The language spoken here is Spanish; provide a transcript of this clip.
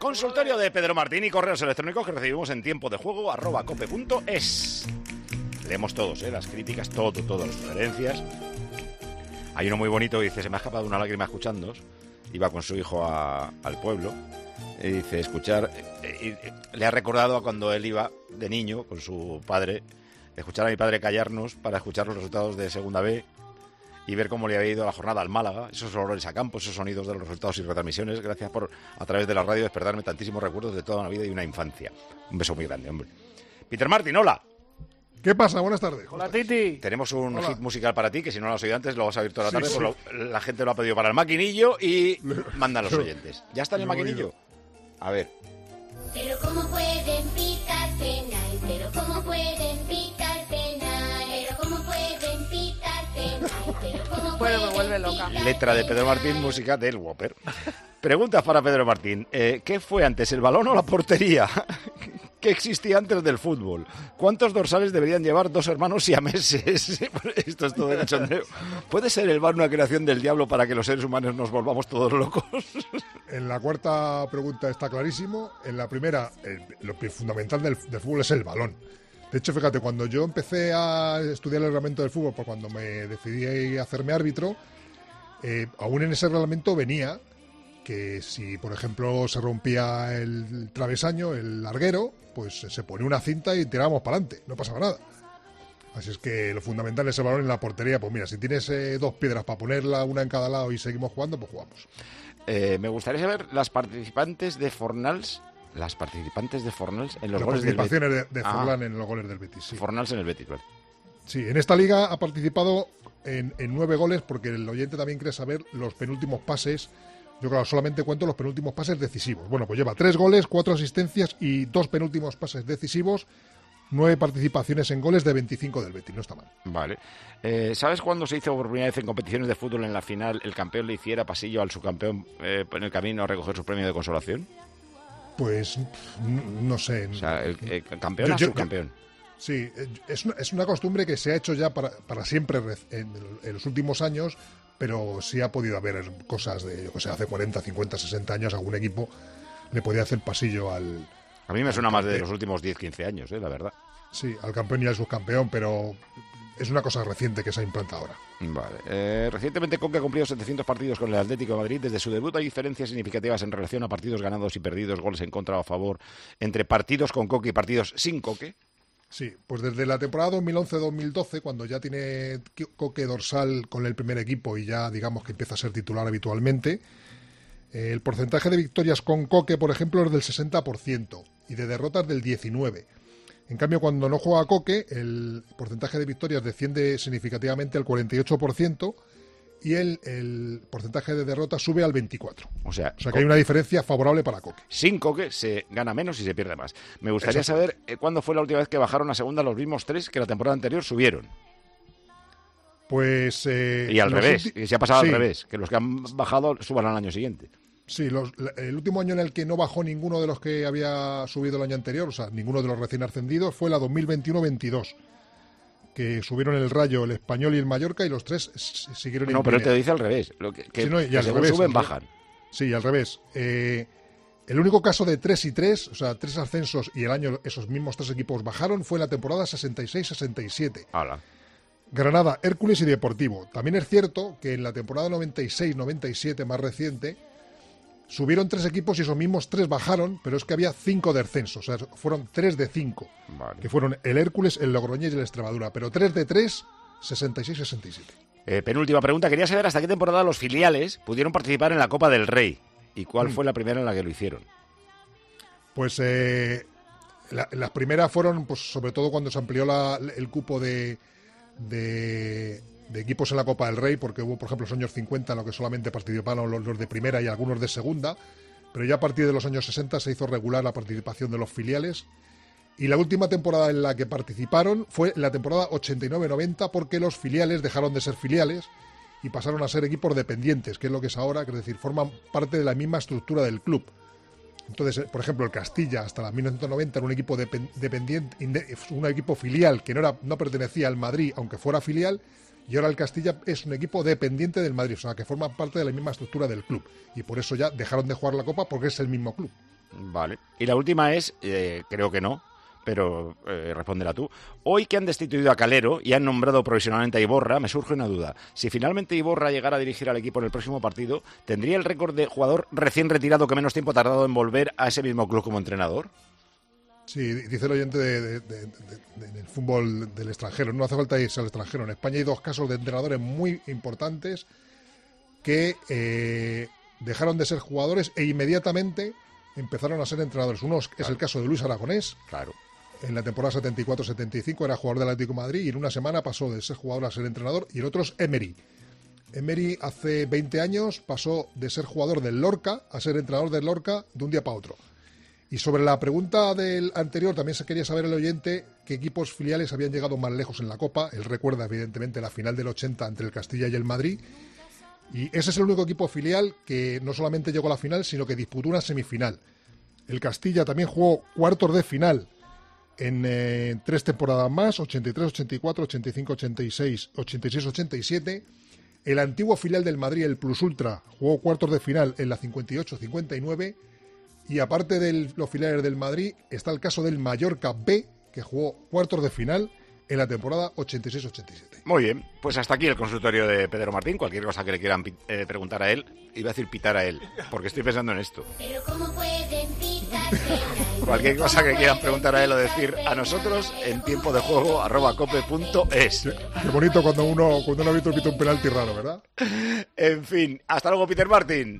Consultorio de Pedro Martín y correos electrónicos que recibimos en tiempo de juego @cope.es. Leemos todos, las críticas, todas las sugerencias. Hay uno muy bonito que dice: se me ha escapado una lágrima escuchándoos. Iba con su hijo al pueblo y dice: escuchar, le ha recordado a cuando él iba de niño con su padre, escuchar a mi padre callarnos para escuchar los resultados de Segunda B y ver cómo le había ido la jornada al Málaga, esos olores a campo, esos sonidos de los resultados y retransmisiones. Gracias por, a través de la radio, despertarme tantísimos recuerdos de toda una vida y una infancia. Un beso muy grande, hombre. Peter Martin, hola. ¿Qué pasa? Buenas tardes. Hola, Titi. Tenemos un Hola. hit musical para ti, que si no lo has oído antes, lo vas a oír toda la tarde. Sí. La gente lo ha pedido para el maquinillo y mandan los oyentes. ¿Ya está en el maquinillo? A ver. Pero cómo pueden picarte, Nai, pero cómo pueden picarte, Nai, pero cómo pueden picarte, Nai, pero cómo Bueno, pueden me vuelve loca. Letra de Pedro Martín, música del Whopper. Preguntas para Pedro Martín. ¿Qué fue antes, el balón o la portería? ¿Qué existía antes del fútbol? ¿Cuántos dorsales deberían llevar dos hermanos siameses? Esto es todo de cachondeo. ¿Puede ser el VAR una creación del diablo para que los seres humanos nos volvamos todos locos? En la cuarta pregunta está clarísimo. En la primera, lo fundamental del fútbol es el balón. De hecho, fíjate, cuando yo empecé a estudiar el reglamento del fútbol, pues cuando me decidí a hacerme árbitro, aún en ese reglamento venía que si, por ejemplo, se rompía el travesaño, el larguero, pues se ponía una cinta y tirábamos para adelante, no pasaba nada. Así es que lo fundamental es el balón en la portería. Pues mira, si tienes dos piedras para ponerla, una en cada lado y seguimos jugando, pues jugamos. Me gustaría saber las participantes de Fornals en los goles del Betis. Participaciones de Forlán en los goles del Betis, sí. Fornals en el Betis, vale. Sí, en esta liga ha participado en 9 goles, porque el oyente también quiere saber los penúltimos pases. Yo, claro, solamente cuento los penúltimos pases decisivos. Bueno, pues lleva 3 goles, 4 asistencias y 2 penúltimos pases decisivos, 9 participaciones en goles de 25 del Betis, no está mal. Vale. ¿Sabes cuándo se hizo por primera vez en competiciones de fútbol en la final el campeón le hiciera pasillo al subcampeón en el camino a recoger su premio de consolación? Pues no sé. O sea, el campeón al subcampeón. Sí, es una costumbre que se ha hecho ya para siempre en los últimos años, pero sí ha podido haber cosas de, yo que sé, hace 40, 50, 60 años algún equipo le podía hacer pasillo al... A mí me suena más de los últimos 10, 15 años, la verdad. Sí, al campeón y al subcampeón, pero es una cosa reciente que se ha implantado ahora. Vale. Recientemente Coque ha cumplido 700 partidos con el Atlético de Madrid. Desde su debut hay diferencias significativas en relación a partidos ganados y perdidos, goles en contra o a favor, entre partidos con Coque y partidos sin Coque. Sí, pues desde la temporada 2011-2012, cuando ya tiene Coque dorsal con el primer equipo y ya digamos que empieza a ser titular habitualmente, el porcentaje de victorias con Coque, por ejemplo, es del 60% y de derrotas del 19%. En cambio, cuando no juega Coque, el porcentaje de victorias desciende significativamente al 48% y el porcentaje de derrotas sube al 24%. O sea que hay una diferencia favorable para Coque. Sin Coque se gana menos y se pierde más. Me gustaría saber cuándo fue la última vez que bajaron a segunda los mismos 3 que la temporada anterior subieron. Pues... y al revés, y se ha pasado al revés, que los que han bajado suban al año siguiente. Sí, el último año en el que no bajó ninguno de los que había subido el año anterior, o sea, ninguno de los recién ascendidos, fue la 2021-22, que subieron el Rayo, el Español y el Mallorca, y los 3 siguieron en... No, pero él te dice al revés, que sí, no, y al según revés, suben, bajan. Sí, al revés. El único caso de 3 y 3, o sea, 3 ascensos y el año esos mismos 3 equipos bajaron, fue en la temporada 66-67. ¡Hala! Granada, Hércules y Deportivo. También es cierto que en la temporada 96-97, más reciente, subieron 3 equipos y esos mismos 3 bajaron, pero es que había 5 descensos, o sea, fueron 3 de 5, vale, que fueron el Hércules, el Logroñés y el Extremadura, pero 3 de 3, 66-67. Penúltima pregunta, quería saber hasta qué temporada los filiales pudieron participar en la Copa del Rey y cuál fue la primera en la que lo hicieron. Pues las primeras fueron, pues sobre todo cuando se amplió el cupo de equipos en la Copa del Rey, porque hubo, por ejemplo, los años 50 en los que solamente participaron los de primera y algunos de segunda, pero ya a partir de los años 60 se hizo regular la participación de los filiales, y la última temporada en la que participaron fue la temporada 89-90, porque los filiales dejaron de ser filiales y pasaron a ser equipos dependientes, que es lo que es ahora, que es decir, forman parte de la misma estructura del club. Entonces, por ejemplo, el Castilla hasta la 1990 era un equipo dependiente, un equipo filial que no pertenecía al Madrid, aunque fuera filial, y ahora el Castilla es un equipo dependiente del Madrid, o sea, que forma parte de la misma estructura del club. Y por eso ya dejaron de jugar la Copa porque es el mismo club. Vale. Y la última es, creo que no, pero respóndela tú. Hoy que han destituido a Calero y han nombrado provisionalmente a Iborra, me surge una duda. Si finalmente Iborra llegara a dirigir al equipo en el próximo partido, ¿tendría el récord de jugador recién retirado que menos tiempo ha tardado en volver a ese mismo club como entrenador? Sí, dice el oyente del fútbol del extranjero. No hace falta irse al extranjero. En España hay 2 casos de entrenadores muy importantes que dejaron de ser jugadores e inmediatamente empezaron a ser entrenadores. Uno es el caso de Luis Aragonés. Claro. En la temporada 74-75 era jugador del Atlético de Madrid y en una semana pasó de ser jugador a ser entrenador. Y el otro es Emery. Emery hace 20 años pasó de ser jugador del Lorca a ser entrenador del Lorca de un día para otro. Y sobre la pregunta del anterior, también se quería saber el oyente qué equipos filiales habían llegado más lejos en la Copa. Él recuerda, evidentemente, la final del 80 entre el Castilla y el Madrid. Y ese es el único equipo filial que no solamente llegó a la final, sino que disputó una semifinal. El Castilla también jugó cuartos de final en 3 temporadas más, 83-84, 85-86, 86-87. El antiguo filial del Madrid, el Plus Ultra, jugó cuartos de final en la 58-59. Y aparte de los filiales del Madrid, está el caso del Mallorca B, que jugó cuartos de final en la temporada 86-87. Muy bien, pues hasta aquí el consultorio de Pedro Martín. Cualquier cosa que le quieran preguntar a él, iba a decir pitar a él, porque estoy pensando en esto. Pero ¿cómo pueden picar penal? Cualquier cosa que quieran preguntar a él o decir a nosotros en tiempo de juego @cope.es. Qué bonito cuando uno ha visto un penalti raro, ¿verdad? En fin, hasta luego, Peter Martín.